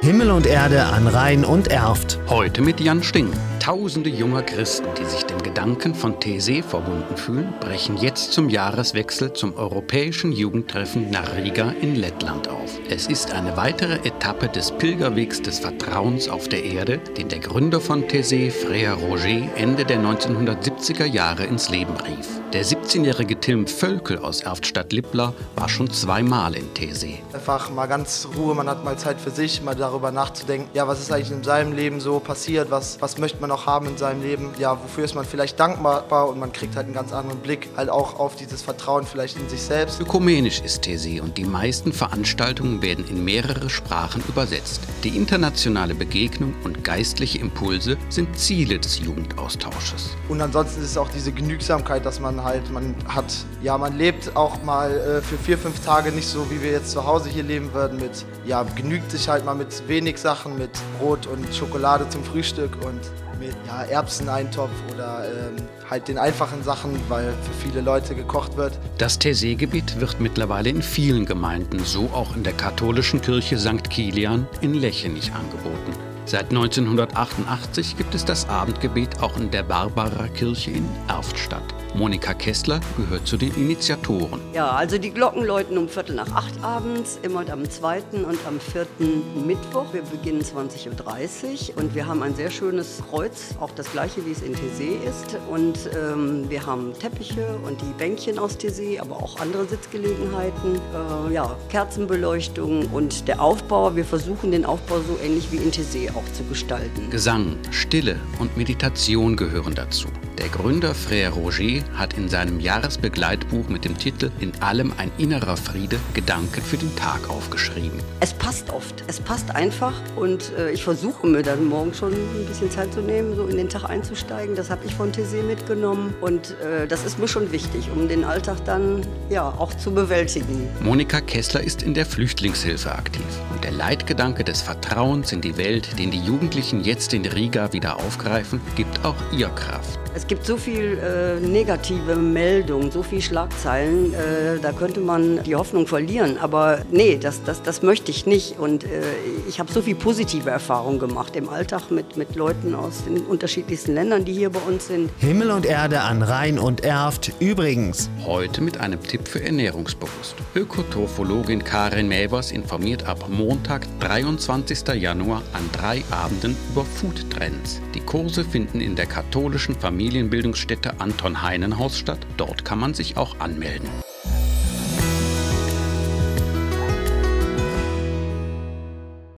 Himmel und Erde an Rhein und Erft. Heute mit Jan Sting. Tausende junger Christen, die sich dem Gedanken von Taizé verbunden fühlen, brechen jetzt zum Jahreswechsel zum europäischen Jugendtreffen nach Riga in Lettland auf. Es ist eine weitere Etappe des Pilgerwegs des Vertrauens auf der Erde, den der Gründer von Taizé, Frère Roger, Ende der 1970er Jahre ins Leben rief. Der 17-jährige Tilm Völkel aus Erftstadt-Lippla war schon zweimal in Taizé. Einfach mal ganz Ruhe, man hat mal Zeit für sich, mal darüber nachzudenken, ja, was ist eigentlich in seinem Leben so passiert, was möchte man auch haben in seinem Leben, ja, wofür ist man vielleicht dankbar, und man kriegt halt einen ganz anderen Blick halt auch auf dieses Vertrauen vielleicht in sich selbst. Ökumenisch ist Taizé und die meisten Veranstaltungen werden in mehrere Sprachen übersetzt. Die internationale Begegnung und geistliche Impulse sind Ziele des Jugendaustausches. Und ansonsten ist es auch diese Genügsamkeit, dass man lebt auch mal für 4-5 Tage nicht so, wie wir jetzt zu Hause hier leben würden, genügt sich halt mal mit wenig Sachen, mit Brot und Schokolade zum Frühstück und mit Erbseneintopf oder halt den einfachen Sachen, weil für viele Leute gekocht wird. Das Taizé-Gebet wird mittlerweile in vielen Gemeinden, so auch in der katholischen Kirche St. Kilian in Lechenich angeboten. Seit 1988 gibt es das Abendgebet auch in der Barbara-Kirche in Erftstadt. Monika Kessler gehört zu den Initiatoren. Ja, also die Glocken läuten um 7:45 abends, immer am 2. und am 4. Mittwoch. Wir beginnen 20:30 Uhr und wir haben ein sehr schönes Kreuz, auch das gleiche wie es in Taizé ist. Und wir haben Teppiche und die Bänkchen aus Taizé, aber auch andere Sitzgelegenheiten, Kerzenbeleuchtung und der Aufbau. Wir versuchen den Aufbau so ähnlich wie in Taizé auch zu gestalten. Gesang, Stille und Meditation gehören dazu. Der Gründer Frère Roger hat in seinem Jahresbegleitbuch mit dem Titel »In allem ein innerer Friede« Gedanken für den Tag aufgeschrieben. Es passt oft, es passt einfach und ich versuche mir dann morgen schon ein bisschen Zeit zu nehmen, so in den Tag einzusteigen. Das habe ich von Taizé mitgenommen und das ist mir schon wichtig, um den Alltag dann auch zu bewältigen. Monika Kessler ist in der Flüchtlingshilfe aktiv und der Leitgedanke des Vertrauens in die Welt, den die Jugendlichen jetzt in Riga wieder aufgreifen, gibt auch ihr Kraft. Es gibt so viel negative Meldungen, so viel Schlagzeilen, da könnte man die Hoffnung verlieren. Aber nee, das möchte ich nicht. Und ich habe so viel positive Erfahrungen gemacht im Alltag mit Leuten aus den unterschiedlichsten Ländern, die hier bei uns sind. Himmel und Erde an Rhein und Erft übrigens. Heute mit einem Tipp für Ernährungsbewusst. Ökotrophologin Karin Mävers informiert ab Montag, 23. Januar an 3 Abenden über Foodtrends. Die Kurse finden in der katholischen Familienbildungsstätte Anton Heinen Haus statt. Dort kann man sich auch anmelden.